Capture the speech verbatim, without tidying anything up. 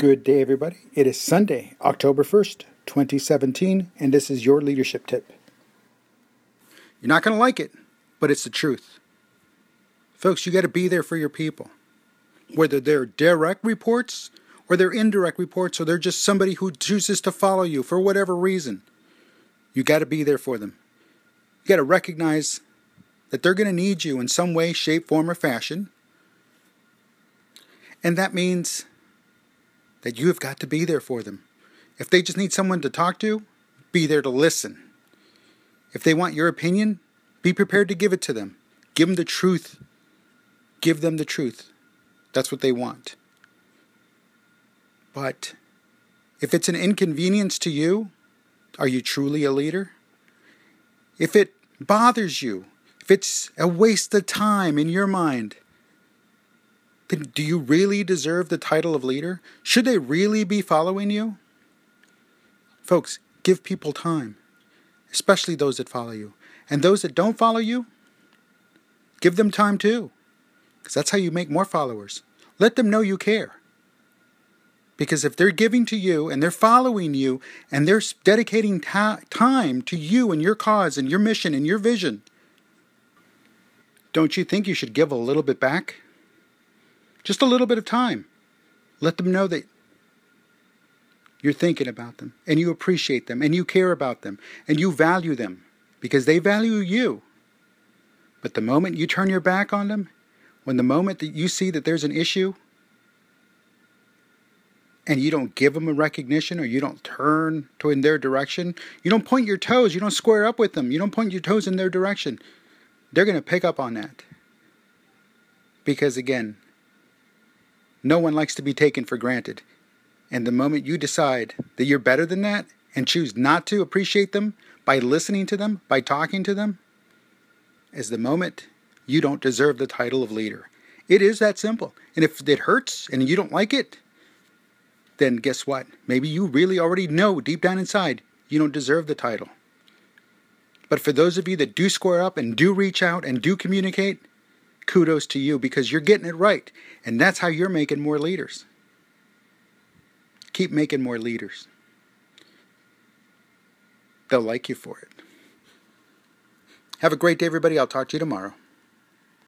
Good day, everybody. It is Sunday, October first, twenty seventeen, and this is your leadership tip. You're not going to like it, but it's the truth. Folks, you got to be there for your people. Whether they're direct reports, or they're indirect reports, or they're just somebody who chooses to follow you for whatever reason, you got to be there for them. You got to recognize that they're going to need you in some way, shape, form, or fashion. And that means that you have got to be there for them. If they just need someone to talk to, be there to listen. If they want your opinion, be prepared to give it to them. Give them the truth. Give them the truth. That's what they want. But if it's an inconvenience to you, are you truly a leader? If it bothers you, if it's a waste of time in your mind, then do you really deserve the title of leader? Should they really be following you? Folks, give people time, especially those that follow you. And those that don't follow you, give them time too, because that's how you make more followers. Let them know you care. Because if they're giving to you and they're following you and they're dedicating ta- time to you and your cause and your mission and your vision, don't you think you should give a little bit back? Just a little bit of time. Let them know that you're thinking about them and you appreciate them and you care about them and you value them because they value you. But the moment you turn your back on them, when the moment that you see that there's an issue and you don't give them a recognition or you don't turn to in their direction, you don't point your toes, you don't square up with them, you don't point your toes in their direction, they're going to pick up on that. Because again, no one likes to be taken for granted. And the moment you decide that you're better than that and choose not to appreciate them by listening to them, by talking to them, is the moment you don't deserve the title of leader. It is that simple. And if it hurts and you don't like it, then guess what? Maybe you really already know deep down inside you don't deserve the title. But for those of you that do square up and do reach out and do communicate, kudos to you because you're getting it right. And that's how you're making more leaders. Keep making more leaders. They'll like you for it. Have a great day, everybody. I'll talk to you tomorrow.